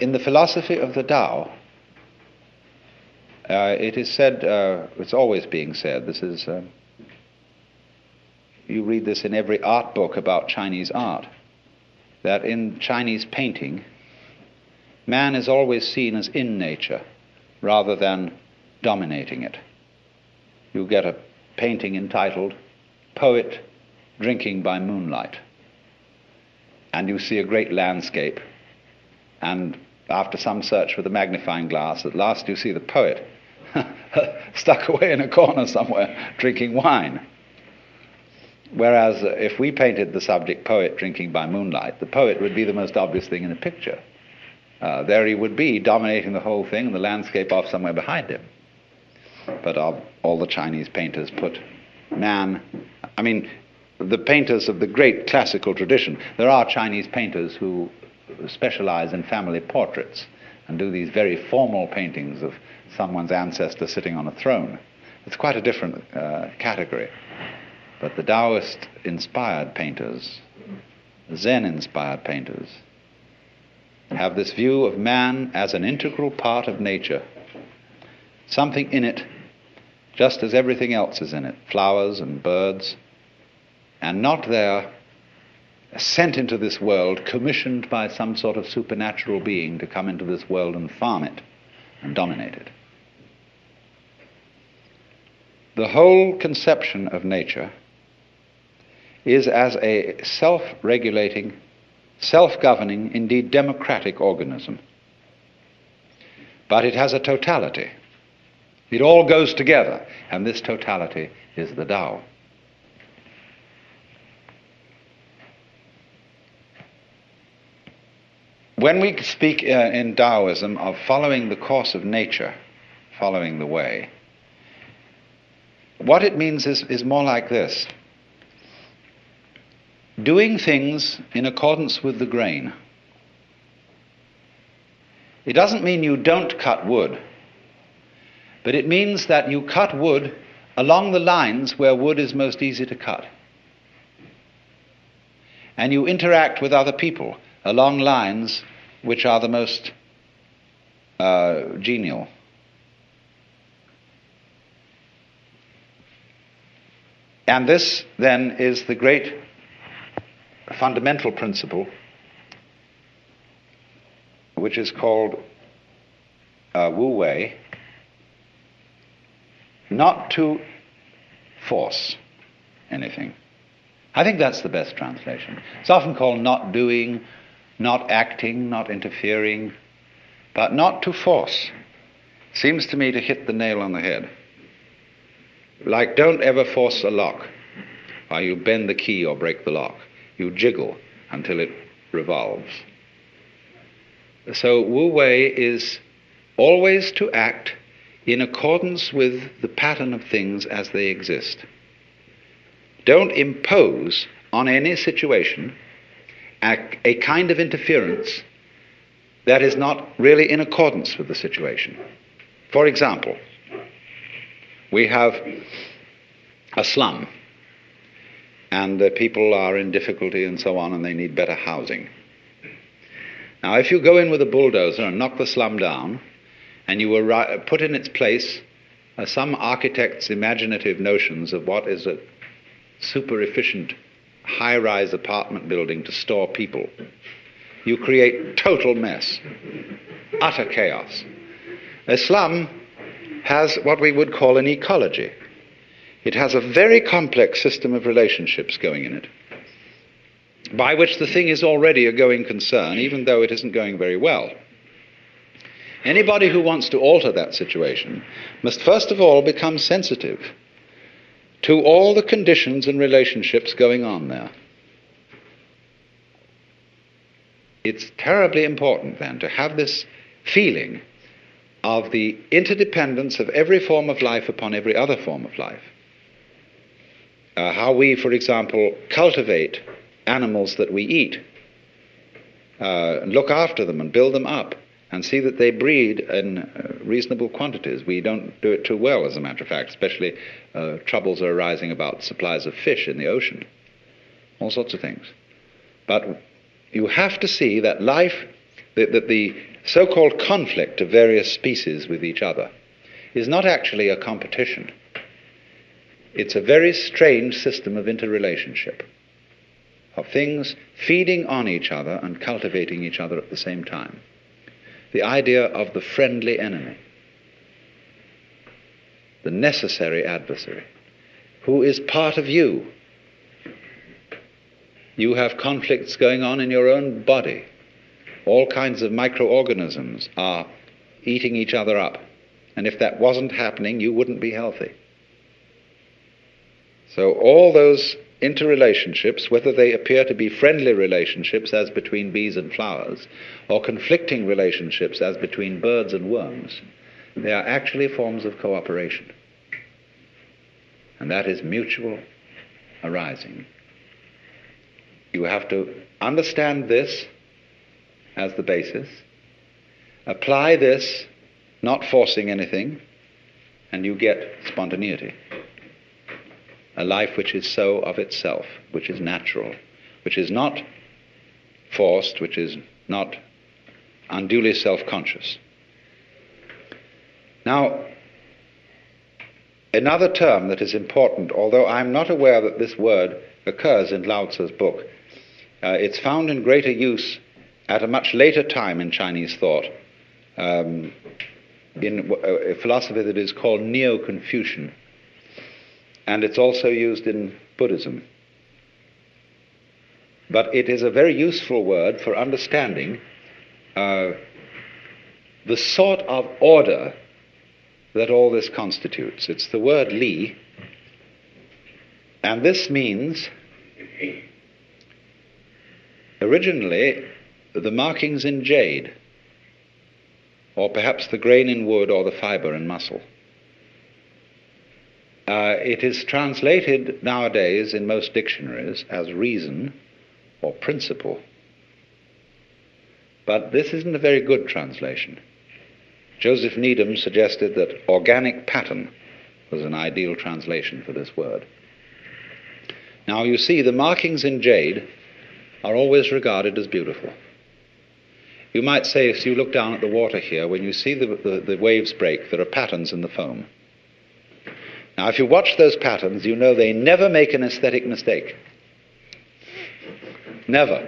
in the philosophy of the Tao, it is said, it's always being said, this is, you read this in every art book about Chinese art, that in Chinese painting, man is always seen as in nature rather than dominating it. You get a painting entitled Poet Drinking by Moonlight, and you see a great landscape, and after some search with a magnifying glass, at last you see the poet stuck away in a corner somewhere drinking wine. Whereas if we painted the subject Poet Drinking by Moonlight, the poet would be the most obvious thing in the picture. There he would be, dominating the whole thing, and the landscape off somewhere behind him. But all the Chinese painters put man, I mean, the painters of the great classical tradition, there are Chinese painters who specialize in family portraits and do these very formal paintings of someone's ancestor sitting on a throne. It's quite a different category. But the Taoist-inspired painters, Zen-inspired painters, have this view of man as an integral part of nature, something in it just as everything else is in it, flowers and birds, and not there sent into this world, commissioned by some sort of supernatural being to come into this world and farm it and dominate it. The whole conception of nature is as a self-regulating, self-governing, indeed democratic organism. But it has a totality. It all goes together, and this totality is the Tao. When we speak in Taoism of following the course of nature, following the way, what it means is more like this: doing things in accordance with the grain. It doesn't mean you don't cut wood, but it means that you cut wood along the lines where wood is most easy to cut. And you interact with other people along lines which are the most genial. And this, then, is the great fundamental principle which is called Wu Wei, not to force anything. I think that's the best translation. It's often called not doing, not acting, not interfering, but not to force seems to me to hit the nail on the head. Like, don't ever force a lock, or you bend the key or break the lock. You jiggle until it revolves. So Wu Wei is always to act in accordance with the pattern of things as they exist. Don't impose on any situation a kind of interference that is not really in accordance with the situation. For example, we have a slum, and people are in difficulty and so on, and they need better housing. Now, if you go in with a bulldozer and knock the slum down, and you put in its place some architect's imaginative notions of what is a super efficient high-rise apartment building to store people, you create total mess, utter chaos. A slum has what we would call an ecology. It has a very complex system of relationships going in it, by which the thing is already a going concern, even though it isn't going very well. Anybody who wants to alter that situation must first of all become sensitive to all the conditions and relationships going on there. It's terribly important then to have this feeling of the interdependence of every form of life upon every other form of life. How we, for example, cultivate animals that we eat, look after them and build them up, and see that they breed in reasonable quantities. We don't do it too well, as a matter of fact, especially troubles are arising about supplies of fish in the ocean, all sorts of things. But you have to see that life, that the so-called conflict of various species with each other is not actually a competition. It's a very strange system of interrelationship, of things feeding on each other and cultivating each other at the same time. The idea of the friendly enemy, the necessary adversary, who is part of you. You have conflicts going on in your own body. All kinds of microorganisms are eating each other up. And if that wasn't happening, you wouldn't be healthy. So all those interrelationships, whether they appear to be friendly relationships as between bees and flowers, or conflicting relationships as between birds and worms, they are actually forms of cooperation. And that is mutual arising. You have to understand this as the basis, apply this, not forcing anything, and you get spontaneity. A life which is so of itself, which is natural, which is not forced, which is not unduly self-conscious. Now, another term that is important, although I'm not aware that this word occurs in Lao Tzu's book, it's found in greater use at a much later time in Chinese thought, in a philosophy that is called Neo-Confucian, and it's also used in Buddhism. But it is a very useful word for understanding the sort of order that all this constitutes. It's the word Li, and this means, originally, the markings in jade, or perhaps the grain in wood or the fiber in muscle. It is translated nowadays in most dictionaries as reason or principle. But this isn't a very good translation. Joseph Needham suggested that organic pattern was an ideal translation for this word. Now you see, the markings in jade are always regarded as beautiful. You might say, if you look down at the water here, when you see the waves break, there are patterns in the foam. Now, if you watch those patterns, you know they never make an aesthetic mistake. Never.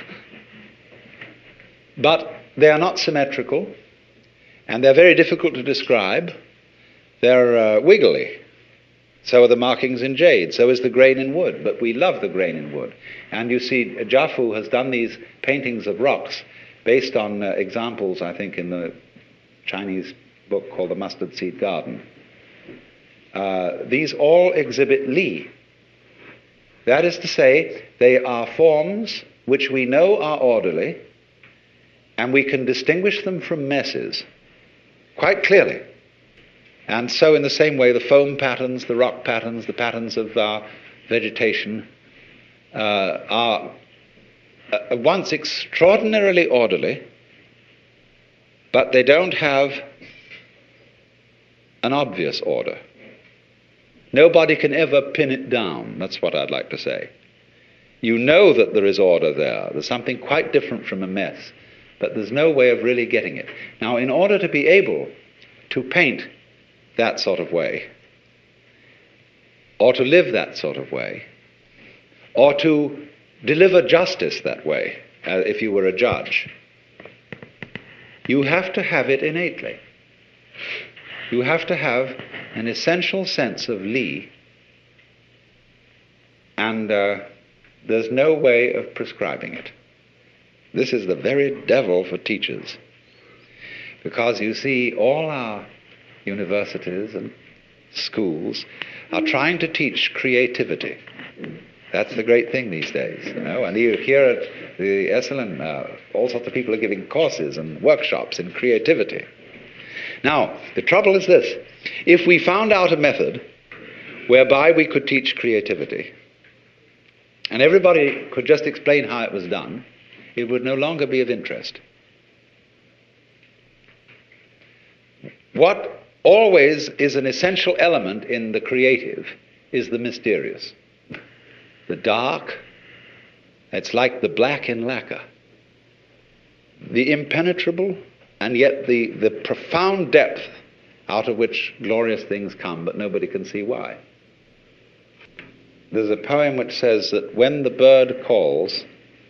But they are not symmetrical, and they're very difficult to describe. They're wiggly. So are the markings in jade. So is the grain in wood. But we love the grain in wood. And you see, Jiafu has done these paintings of rocks based on examples, I think, in the Chinese book called The Mustard Seed Garden. These all exhibit Li. That is to say, they are forms which we know are orderly, and we can distinguish them from messes quite clearly. And so in the same way, the foam patterns, the rock patterns, the patterns of our vegetation are at once extraordinarily orderly, but they don't have an obvious order. Nobody can ever pin it down. That's what I'd like to say. You know that there is order there. There's something quite different from a mess, but there's no way of really getting it. Now, in order to be able to paint that sort of way, or to live that sort of way, or to deliver justice that way, if you were a judge, you have to have it innately. You have to have an essential sense of Li, and there's no way of prescribing it. This is the very devil for teachers, because you see, all our universities and schools are trying to teach creativity. That's the great thing these days, you know. And you hear at the Esalen, all sorts of people are giving courses and workshops in creativity. Now, the trouble is this. If we found out a method whereby we could teach creativity, and everybody could just explain how it was done, it would no longer be of interest. What always is an essential element in the creative is the mysterious. The dark, it's like the black in lacquer. The impenetrable, and yet the profound depth out of which glorious things come, but nobody can see why. There's a poem which says that when the bird calls,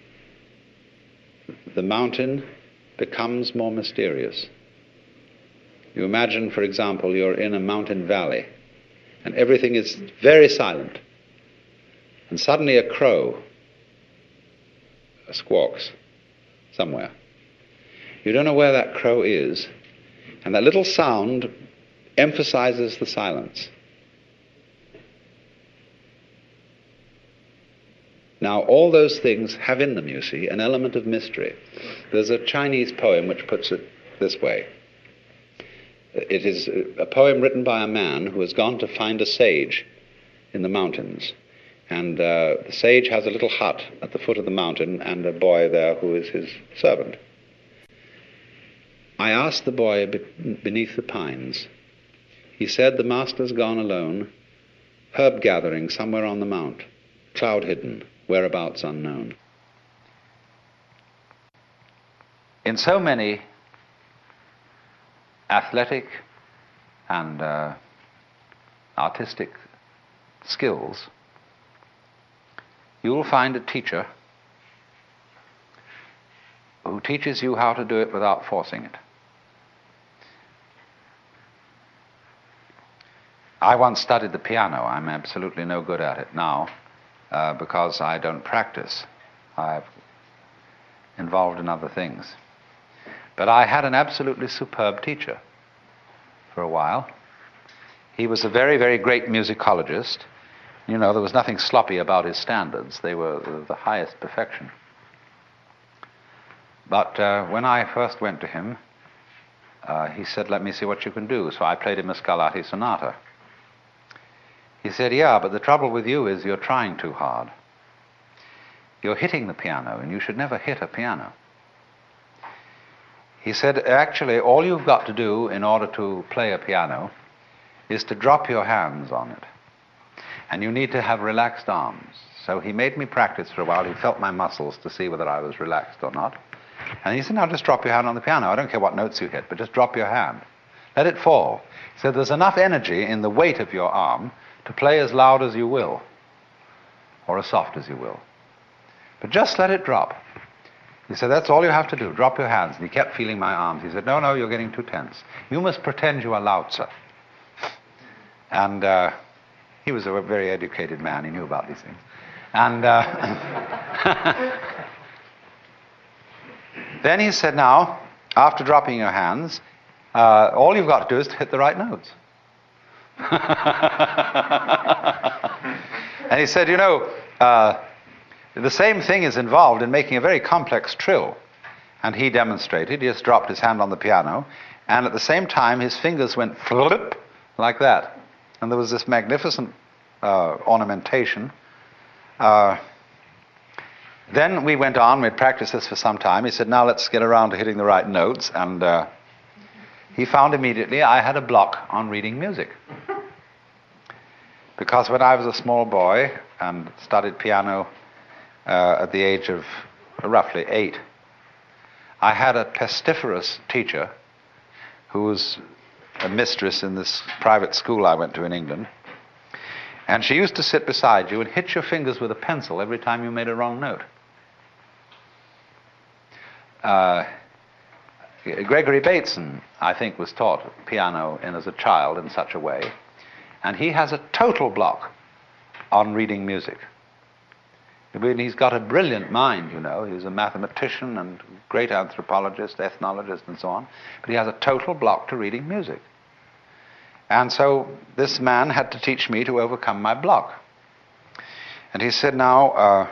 the mountain becomes more mysterious. You imagine, for example, you're in a mountain valley, and everything is very silent, and suddenly a crow squawks somewhere. You don't know where that crow is, and that little sound emphasizes the silence. Now, all those things have in them, you see, an element of mystery. There's a Chinese poem which puts it this way. It is a poem written by a man who has gone to find a sage in the mountains. And the sage has a little hut at the foot of the mountain and a boy there who is his servant. I asked the boy beneath the pines. He said, "The master's gone alone, herb gathering somewhere on the mount, cloud hidden, whereabouts unknown." In so many athletic and artistic skills, you will find a teacher who teaches you how to do it without forcing it. I once studied the piano. I'm absolutely no good at it now because I don't practice. I'm involved in other things. But I had an absolutely superb teacher for a while. He was a very, very great musicologist. You know, there was nothing sloppy about his standards. They were the highest perfection. But when I first went to him, he said, "Let me see what you can do." So I played him a Scarlatti sonata. He said, "Yeah, but the trouble with you is you're trying too hard. You're hitting the piano, and you should never hit a piano." He said, "Actually, all you've got to do in order to play a piano is to drop your hands on it. And you need to have relaxed arms." So he made me practice for a while. He felt my muscles to see whether I was relaxed or not. And he said, "Now just drop your hand on the piano. I don't care what notes you hit, but just drop your hand. Let it fall." He said, "There's enough energy in the weight of your arm to play as loud as you will, or as soft as you will. But just let it drop." He said, "That's all you have to do. Drop your hands." And he kept feeling my arms. He said, "No, you're getting too tense. You must pretend you are Lao Tzu." And he was a very educated man. He knew about these things. And then he said, "Now, after dropping your hands, all you've got to do is to hit the right notes." And he said, the same thing is involved in making a very complex trill. And he demonstrated. He just dropped his hand on the piano, and at the same time his fingers went flip like that. And there was this magnificent ornamentation. Then we went on. We'd practiced this for some time. He said, "Now let's get around to hitting the right notes." And he found immediately I had a block on reading music. Because when I was a small boy and studied piano at the age of roughly 8, I had a pestiferous teacher who was a mistress in this private school I went to in England. And she used to sit beside you and hit your fingers with a pencil every time you made a wrong note. Gregory Bateson, I think, was taught piano as a child in such a way. And he has a total block on reading music. I mean, he's got a brilliant mind, He's a mathematician and great anthropologist, ethnologist, and so on. But he has a total block to reading music. And so this man had to teach me to overcome my block. And he said, "Now,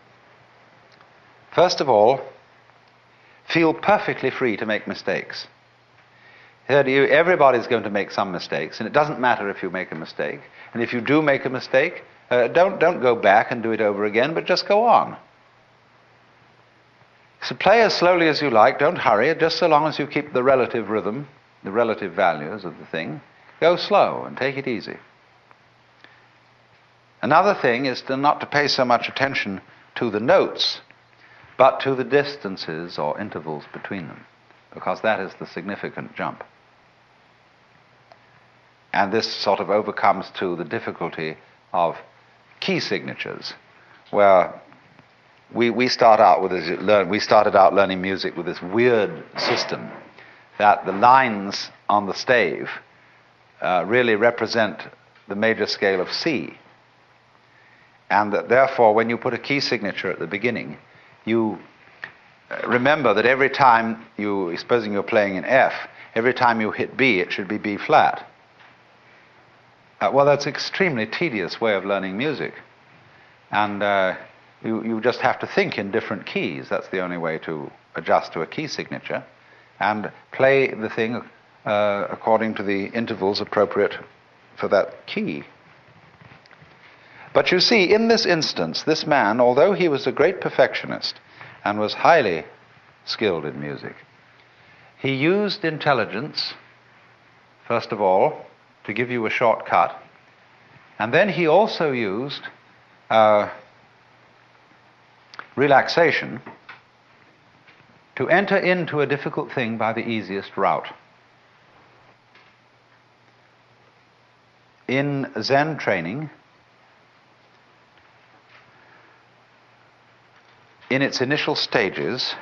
first of all, feel perfectly free to make mistakes. Everybody's going to make some mistakes, and it doesn't matter if you make a mistake. And if you do make a mistake, don't go back and do it over again, but just go on. So play as slowly as you like, don't hurry, just so long as you keep the relative rhythm, the relative values of the thing. Go slow and take it easy." Another thing is not to pay so much attention to the notes, but to the distances or intervals between them. because that is the significant jump. And this sort of overcomes, too, the difficulty of key signatures, where we started out learning music with this weird system that the lines on the stave really represent the major scale of C. And that therefore, when you put a key signature at the beginning, you remember that every time supposing you're playing in F, every time you hit B, it should be B flat. Well, that's an extremely tedious way of learning music. And you just have to think in different keys. That's the only way to adjust to a key signature, and play the thing according to the intervals appropriate for that key. But you see, in this instance, this man, although he was a great perfectionist and was highly skilled in music, he used intelligence, first of all, to give you a shortcut, and then he also used relaxation to enter into a difficult thing by the easiest route. In Zen training, in its initial stages,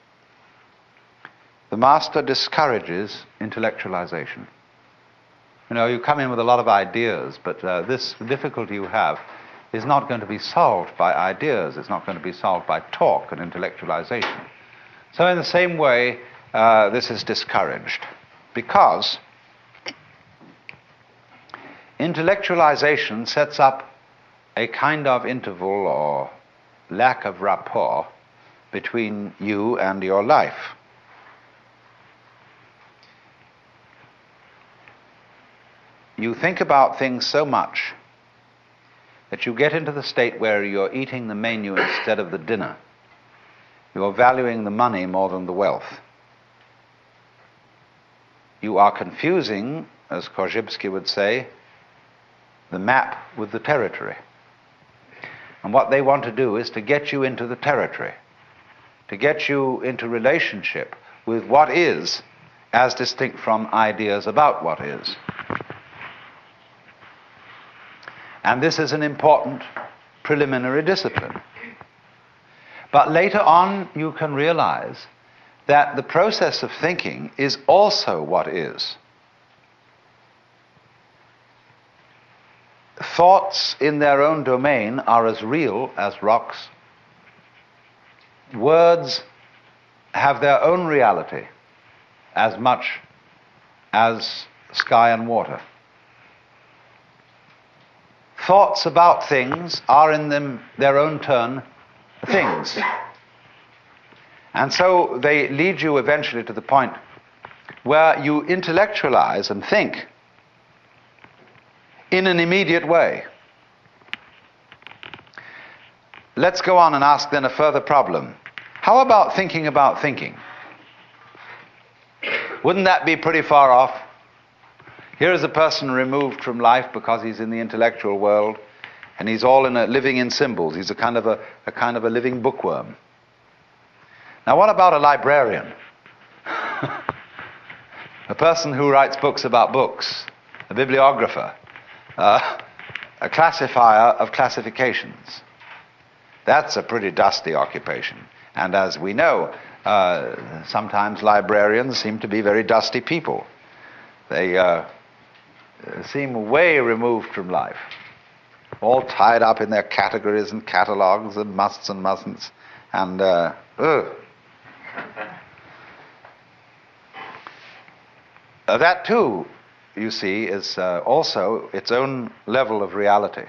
the master discourages intellectualization. You know, you come in with a lot of ideas, but this difficulty you have is not going to be solved by ideas. It's not going to be solved by talk and intellectualization. So in the same way, this is discouraged, because intellectualization sets up a kind of interval or lack of rapport between you and your life. You think about things so much that you get into the state where you're eating the menu instead of the dinner. You're valuing the money more than the wealth. You are confusing, as Korzybski would say, the map with the territory. And what they want to do is to get you into the territory, to get you into relationship with what is, as distinct from ideas about what is. And this is an important preliminary discipline. But later on, you can realize that the process of thinking is also what is. Thoughts in their own domain are as real as rocks. Words have their own reality as much as sky and water. Thoughts about things are in their own turn things. And so they lead you eventually to the point where you intellectualize and think in an immediate way. Let's go on and ask then a further problem. How about thinking? Wouldn't that be pretty far off? Here is a person removed from life because he's in the intellectual world, and he's all living in symbols. He's a kind of a living bookworm. Now, what about a librarian? A person who writes books about books, a bibliographer, a classifier of classifications. That's a pretty dusty occupation. And as we know, sometimes librarians seem to be very dusty people. They seem way removed from life, all tied up in their categories and catalogues and musts and mustn'ts, and that too, you see, is also its own level of reality.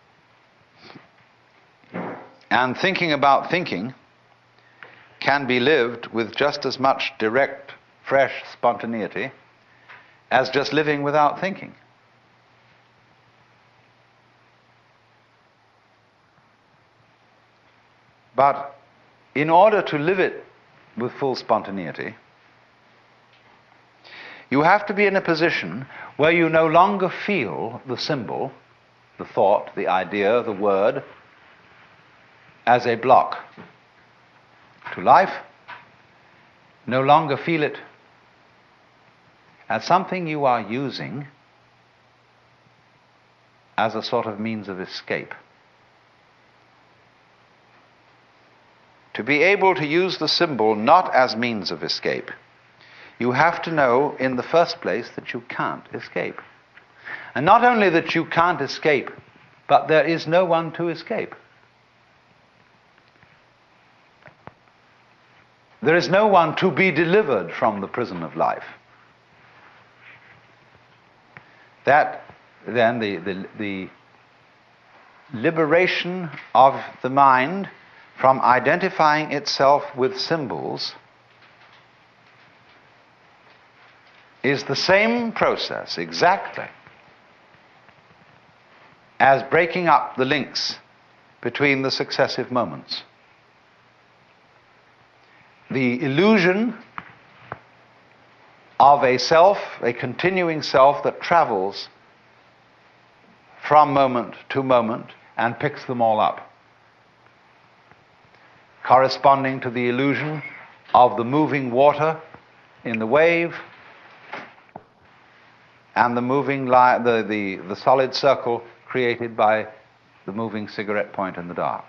And thinking about thinking can be lived with just as much direct, fresh spontaneity as just living without thinking. But in order to live it with full spontaneity, you have to be in a position where you no longer feel the symbol, the thought, the idea, the word, as a block to life, no longer feel it as something you are using as a sort of means of escape. To be able to use the symbol not as means of escape, you have to know in the first place that you can't escape. And not only that you can't escape, but there is no one to escape. There is no one to be delivered from the prison of life. That, then, the liberation of the mind from identifying itself with symbols is the same process, exactly, as breaking up the links between the successive moments. The illusion of a self, a continuing self that travels from moment to moment and picks them all up, corresponding to the illusion of the moving water in the wave and the moving the solid circle created by the moving cigarette point in the dark.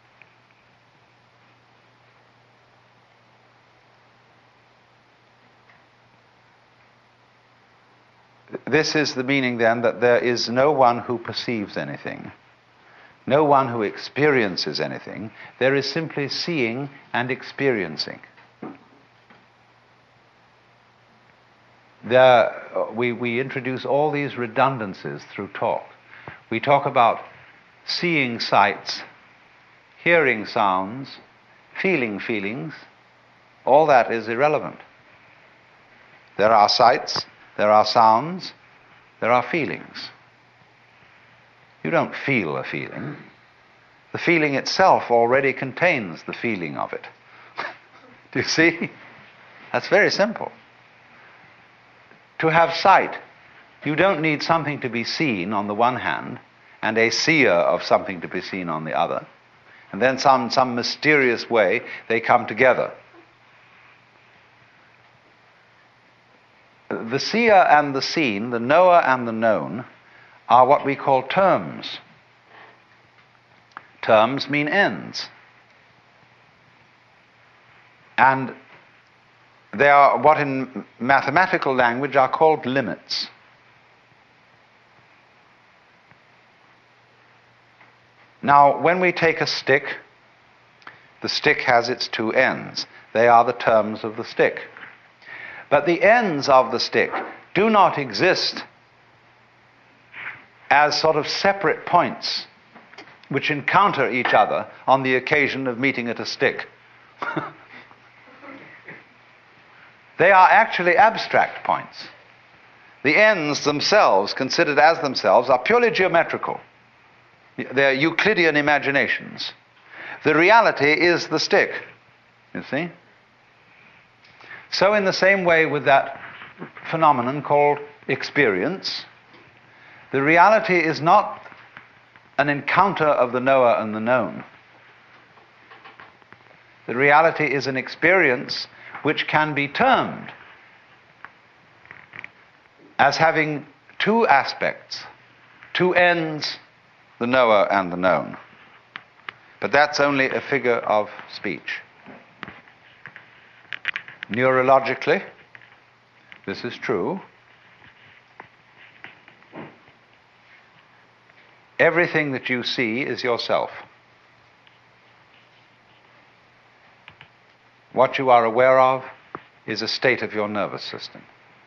This is the meaning, then, that there is no one who perceives anything, no one who experiences anything. There is simply seeing and experiencing. We introduce all these redundancies through talk. We talk about seeing sights, hearing sounds, feeling feelings. All that is irrelevant. There are sights, there are sounds, there are feelings. You don't feel a feeling. The feeling itself already contains the feeling of it. Do you see? That's very simple. To have sight, you don't need something to be seen on the one hand and a seer of something to be seen on the other. And then some mysterious way they come together. The seer and the seen, the knower and the known, are what we call terms. Terms mean ends. And they are what in mathematical language are called limits. Now, when we take a stick, the stick has its two ends. They are the terms of the stick. But the ends of the stick do not exist as sort of separate points which encounter each other on the occasion of meeting at a stick. They are actually abstract points. The ends themselves, considered as themselves, are purely geometrical. They're Euclidean imaginations. The reality is the stick, you see? So in the same way with that phenomenon called experience, the reality is not an encounter of the knower and the known. The reality is an experience which can be termed as having two aspects, two ends, the knower and the known. But that's only a figure of speech. Neurologically, this is true. Everything that you see is yourself. What you are aware of is a state of your nervous system.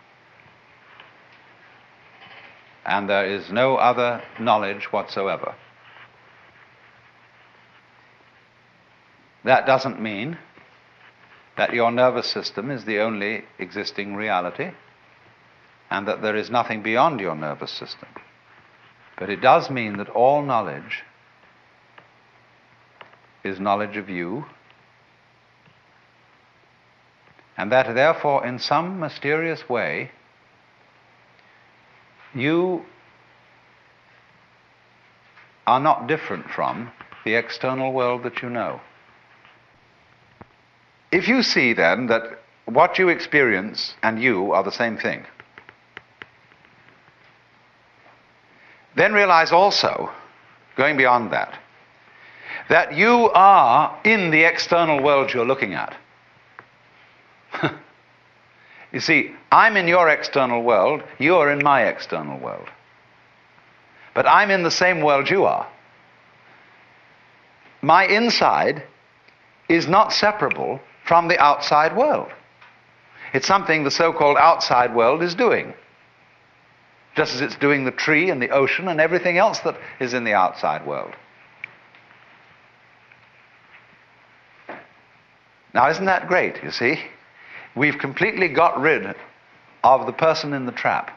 And there is no other knowledge whatsoever. That doesn't mean that your nervous system is the only existing reality and that there is nothing beyond your nervous system. But it does mean that all knowledge is knowledge of you, and that therefore in some mysterious way you are not different from the external world that you know. If you see then that what you experience and you are the same thing, then realize also, going beyond that, that you are in the external world you're looking at. You see, I'm in your external world, you're in my external world. But I'm in the same world you are. My inside is not separable from the outside world. It's something the so-called outside world is doing, just as it's doing the tree and the ocean and everything else that is in the outside world. Now, isn't that great, you see? We've completely got rid of the person in the trap.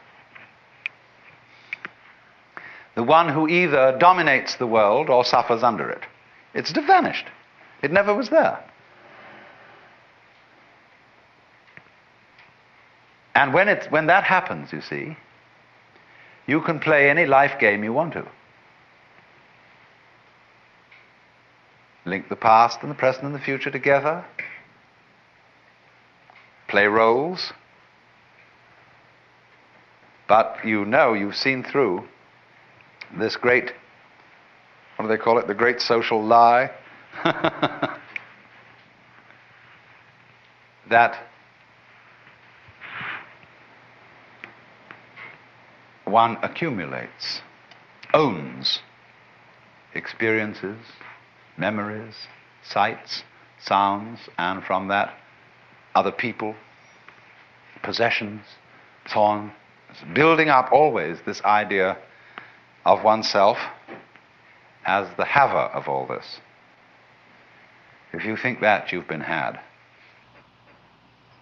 The one who either dominates the world or suffers under it. It's vanished. It never was there. And when that happens, you see, you can play any life game you want to. Link the past and the present and the future together. Play roles. But you know, you've seen through this great, what do they call it? The great social lie. That one accumulates, owns experiences, memories, sights, sounds, and from that, other people, possessions, so on. It's building up always this idea of oneself as the haver of all this. If you think that, you've been had.